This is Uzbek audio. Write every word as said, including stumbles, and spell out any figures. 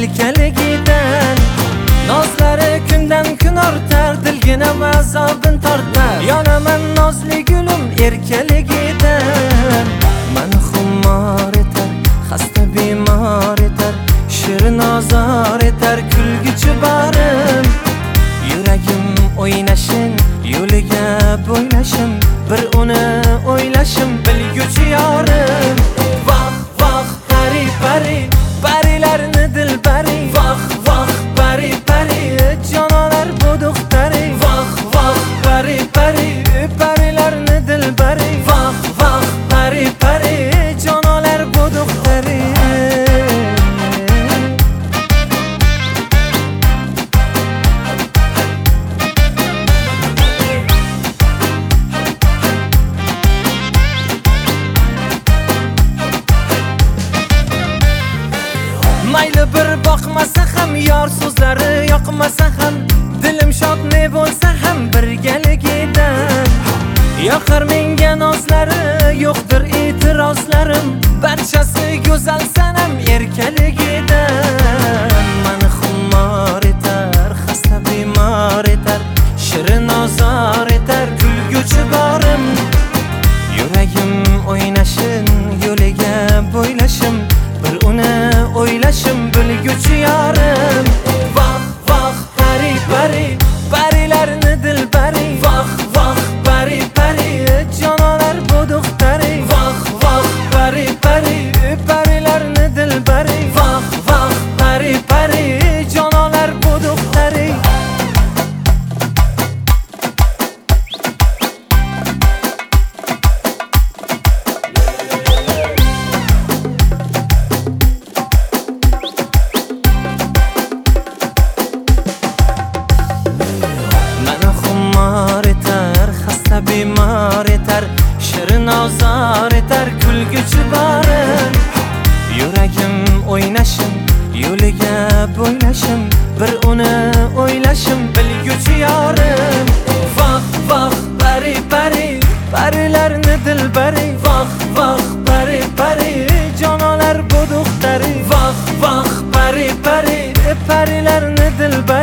erkaligidan. Nozlari kundan kun ortar, dilginam azobin tortar. Yonaman nozli gulim erkaligidan. Mani xumor etar, xasta bemor etar, shirin ozor etar kulguchi borim. Yuragim o'ynashin, yo'liga bo'ylashim, bir uni o'ylashim bilguchi yorim. Voh voh pari pari, parilarni dilbari. Voh voh pari pari, jonolar bu duxtari. Voh voh pari pari, parilarni dilbari. Voh voh pari pari, jonolar bu duxtari. Mayli bir boqmasa ham, yor so'zlari yoqmasa ham, dilim shod ne bo'lsa ham birgaligidan. Yoqar menga nozlari, yo'qdir e'tirozlarim, barchasi go'zal sanam erkaligidan. Mani xumor etar, xasta bemor etar, shirin ozor etar kulguchi borim. Yuragim o'ynashin, yo'liga bo'ylashim, bir uni o'ylashim bilguchi yorim. Voh voh pari pari, parilarni dilbari. Voh voh pari pari, jonolar bu duxtari. Voh voh pari pari, parilarni dilbari. Voh voh pari pari, jonolar bu duxtari. Bemor etar, shirin ozor etar kulguchi borim. Yuragim o'ynashim, yo'liga bo'ylashim, bir uni o'ylashim bilguchi yorim. Voh voh pari pari, parilarni dilbari. Voh voh pari pari, jonolar bu duxtari. Voh voh pari pari, parilarni dilbari.